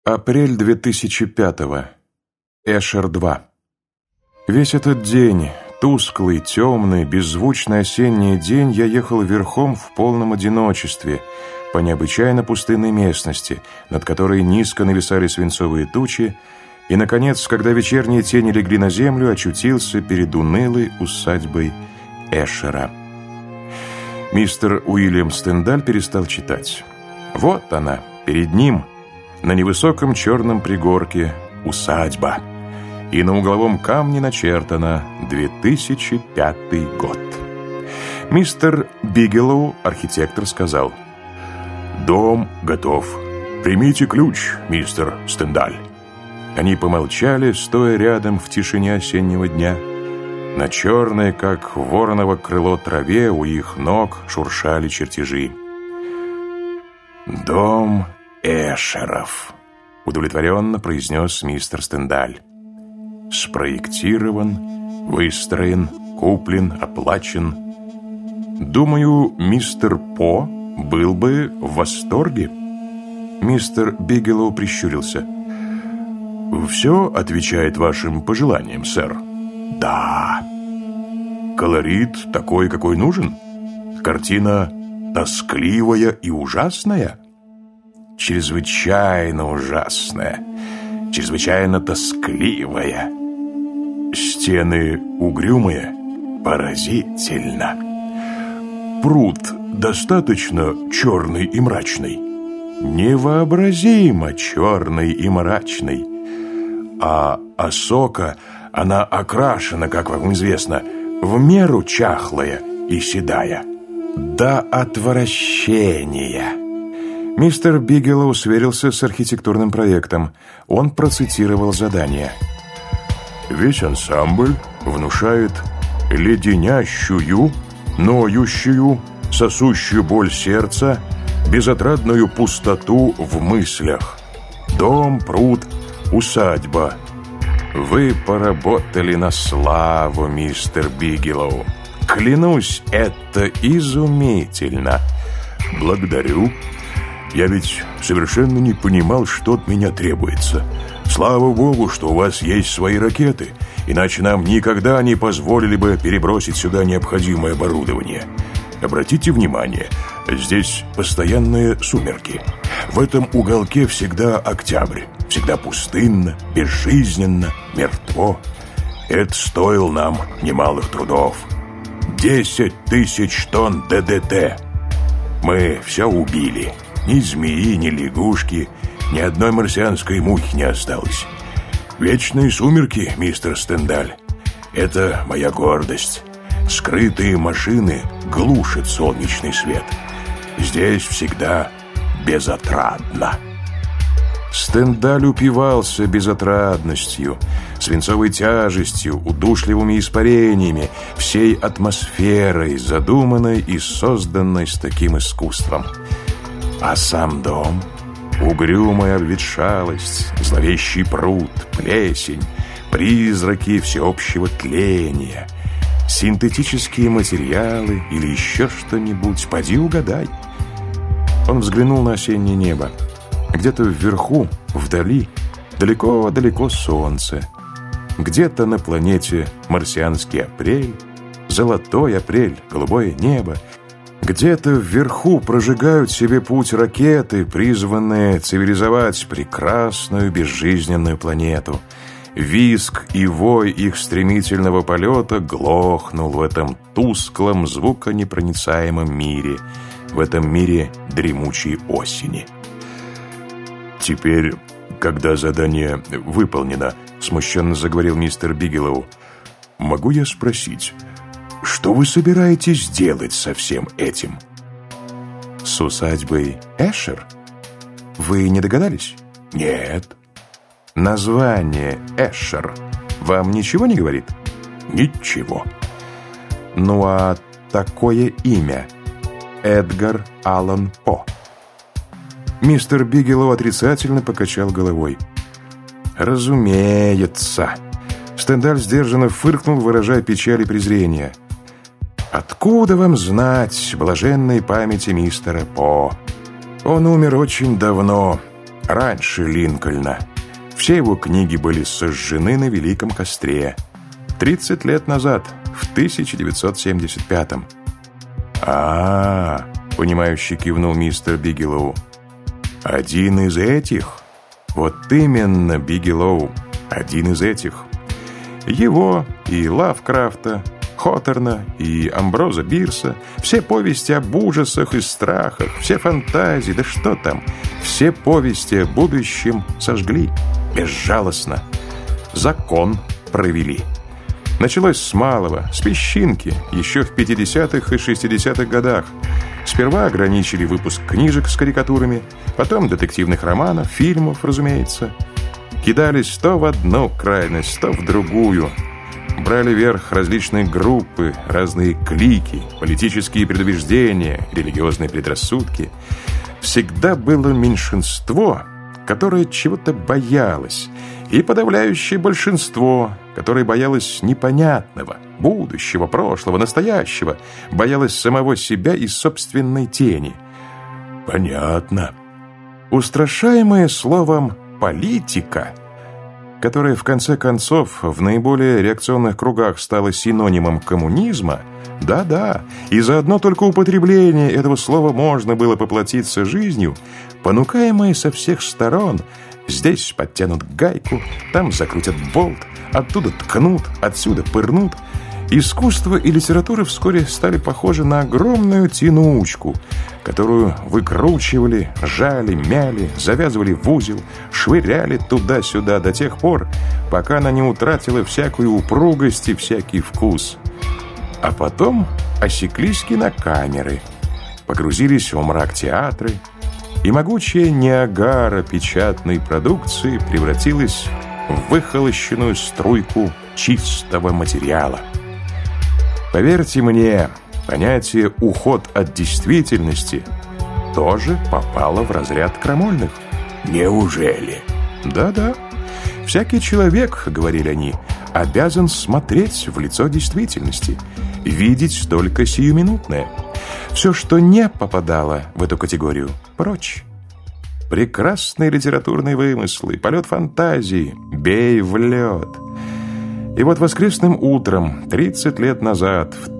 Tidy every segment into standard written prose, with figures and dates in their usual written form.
Апрель 2005-го. Эшер-2. Весь этот день, тусклый, темный, беззвучный осенний день, я ехал верхом в полном одиночестве по необычайно пустынной местности, над которой низко нависали свинцовые тучи, и, наконец, когда вечерние тени легли на землю, очутился перед унылой усадьбой Эшера. Мистер Уильям Стендаль перестал читать. Вот она, перед ним, на невысоком черном пригорке, усадьба. И на угловом камне начертано 2005 год. Мистер Бигелоу, архитектор, сказал: «Дом готов. Примите ключ, мистер Стендаль». Они помолчали, стоя рядом в тишине осеннего дня. На черной, как вороново крыло, траве у их ног шуршали чертежи. «Дом Эшеров», — удовлетворенно произнес мистер Стендаль. «Спроектирован, выстроен, куплен, оплачен. Думаю, мистер По был бы в восторге». Мистер Бигелоу прищурился. «Все отвечает вашим пожеланиям, сэр?» «Да». «Колорит такой, какой нужен? Картина тоскливая и ужасная?» «Чрезвычайно ужасная, чрезвычайно тоскливая. Стены угрюмые, поразительно. Пруд достаточно черный и мрачный?» «Невообразимо черный и мрачный. А осока, она окрашена, как вам известно, в меру чахлая и седая. До отвращения». Мистер Бигелоу сверился с архитектурным проектом. Он процитировал задание. «Весь ансамбль внушает леденящую, ноющую, сосущую боль сердца, безотрадную пустоту в мыслях. Дом, пруд, усадьба. Вы поработали на славу, мистер Бигелоу. Клянусь, это изумительно». «Благодарю. Я ведь совершенно не понимал, что от меня требуется. Слава богу, что у вас есть свои ракеты, иначе нам никогда не позволили бы перебросить сюда необходимое оборудование. Обратите внимание, здесь постоянные сумерки. В этом уголке всегда октябрь, всегда пустынно, безжизненно, мертво. Это стоило нам немалых трудов. 10 тысяч тонн ДДТ. Мы все убили. Ни змеи, ни лягушки, ни одной марсианской мухи не осталось. Вечные сумерки, мистер Стендаль, это моя гордость. Скрытые машины глушат солнечный свет. Здесь всегда безотрадно». Стендаль упивался безотрадностью, свинцовой тяжестью, удушливыми испарениями, всей атмосферой, задуманной и созданной с таким искусством. А сам дом, угрюмая обветшалость, зловещий пруд, плесень, призраки всеобщего тления, синтетические материалы или еще что-нибудь, поди угадай. Он взглянул на осеннее небо. Где-то вверху, вдали, далеко-далеко солнце. Где-то на планете марсианский апрель, золотой апрель, голубое небо. Где-то вверху прожигают себе путь ракеты, призванные цивилизовать прекрасную безжизненную планету. Визг и вой их стремительного полета глохнул в этом тусклом, звуконепроницаемом мире, в этом мире дремучей осени. «Теперь, когда задание выполнено, — смущенно заговорил мистер Бигелоу, — могу я спросить, что вы собираетесь делать со всем этим?» «С усадьбой Эшер? Вы не догадались?» «Нет». «Название Эшер вам ничего не говорит?» «Ничего». «Ну а такое имя? Эдгар Аллан По?» Мистер Бигелоу отрицательно покачал головой. «Разумеется». Стендаль сдержанно фыркнул, выражая печаль и презрение. «Откуда вам знать блаженной памяти мистера По? Он умер очень давно, раньше Линкольна. Все его книги были сожжены на Великом костре 30 лет назад, в 1975-м. Понимающе кивнул мистер Бигелоу. Один из этих? Вот именно, Бигелоу, один из этих. Его и Лавкрафта, Хоторна и Амброза Бирса, все повести об ужасах и страхах, все фантазии, да что там, все повести о будущем сожгли безжалостно. Закон провели. Началось с малого, с песчинки, еще в 50-х и 60-х годах. Сперва ограничили выпуск книжек с карикатурами, потом детективных романов, фильмов, разумеется. Кидались то в одну крайность, то в другую. Брали верх различные группы, разные клики, политические предубеждения, религиозные предрассудки. Всегда было меньшинство, которое чего-то боялось, и подавляющее большинство, которое боялось непонятного, будущего, прошлого, настоящего, боялось самого себя и собственной тени. Понятно. Устрашаемое словом «политика», которое в конце концов в наиболее реакционных кругах стало синонимом коммунизма, да-да, и за одно только употребление этого слова можно было поплатиться жизнью, понукаемое со всех сторон. Здесь подтянут гайку, там закрутят болт, оттуда ткнут, отсюда пырнут. Искусство и литература вскоре стали похожи на огромную тянучку, которую выкручивали, жали, мяли, завязывали в узел, швыряли туда-сюда до тех пор, пока она не утратила всякую упругость и всякий вкус. А потом осеклись кинокамеры, погрузились во мрак театры, и могучая Ниагара печатной продукции превратилась в выхолощенную струйку чистого материала. Поверьте мне, понятие «уход от действительности» тоже попало в разряд крамольных. Неужели? Да-да. Всякий человек, говорили они, обязан смотреть в лицо действительности, видеть только сиюминутное. Все, что не попадало в эту категорию, прочь. Прекрасные литературные вымыслы, полет фантазии, бей в лед. И вот воскресным утром, 30 лет назад, в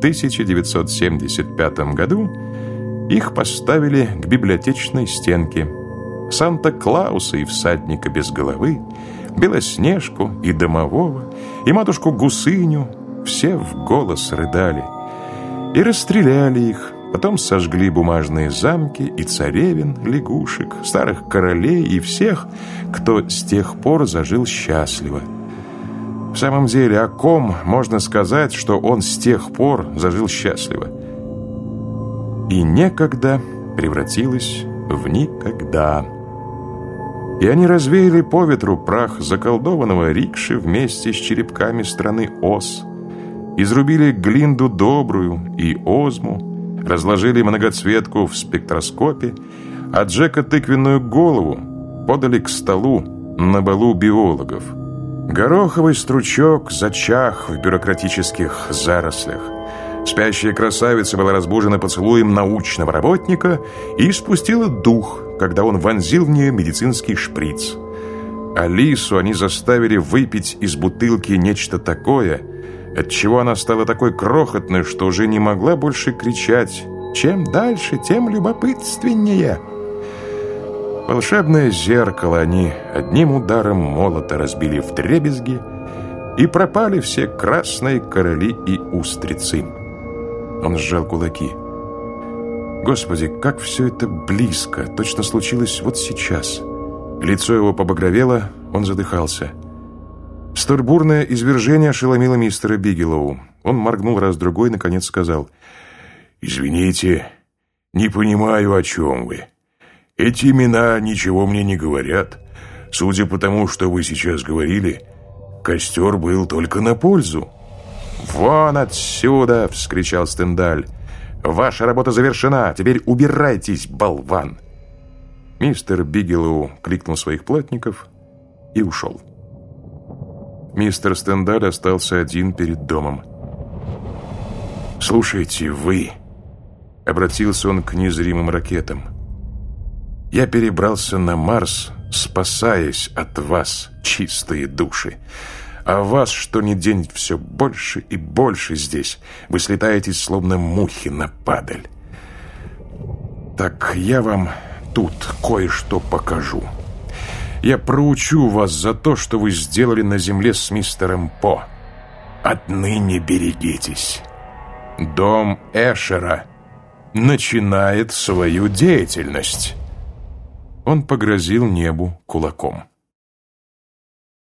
1975 году, их поставили к библиотечной стенке. Санта-Клауса и всадника без головы, Белоснежку и домового, и матушку-гусыню, все в голос рыдали. И расстреляли их, потом сожгли бумажные замки и царевин, лягушек, старых королей и всех, кто с тех пор зажил счастливо. В самом деле, о ком можно сказать, что он с тех пор зажил счастливо? И некогда превратилось в никогда. И они развеяли по ветру прах заколдованного рикши вместе с черепками страны Оз, изрубили Глинду Добрую и Озму, разложили многоцветку в спектроскопе, а Джека тыквенную голову подали к столу на балу биологов. Гороховый стручок зачах в бюрократических зарослях. Спящая красавица была разбужена поцелуем научного работника и испустила дух, когда он вонзил в нее медицинский шприц. Алису они заставили выпить из бутылки нечто такое, отчего она стала такой крохотной, что уже не могла больше кричать: «Чем дальше, тем любопытственнее!» Волшебное зеркало они одним ударом молота разбили вдребезги, и пропали все красные короли и устрицы. Он сжал кулаки. Господи, как все это близко, точно случилось вот сейчас. Лицо его побагровело, он задыхался. Столь бурное извержение ошеломило мистера Бигелоу. Он моргнул раз-другой, наконец сказал: «Извините, не понимаю, о чем вы. Эти имена ничего мне не говорят. Судя по тому, что вы сейчас говорили, костер был только на пользу». «Вон отсюда!» — вскричал Стендаль. «Ваша работа завершена! Теперь убирайтесь, болван!» Мистер Бигелоу кликнул своих плотников и ушел. Мистер Стендаль остался один перед домом. «Слушайте, вы...» — обратился он к незримым ракетам. «Я перебрался на Марс спасаясь от вас, чистые души. А вас, что ни день, все больше и больше здесь. Вы слетаете, словно мухи на падаль. Так я вам тут кое-что покажу. Я проучу вас за то, что вы сделали на земле с мистером По. Отныне берегитесь. Дом Эшера начинает свою деятельность. Он погрозил небу кулаком.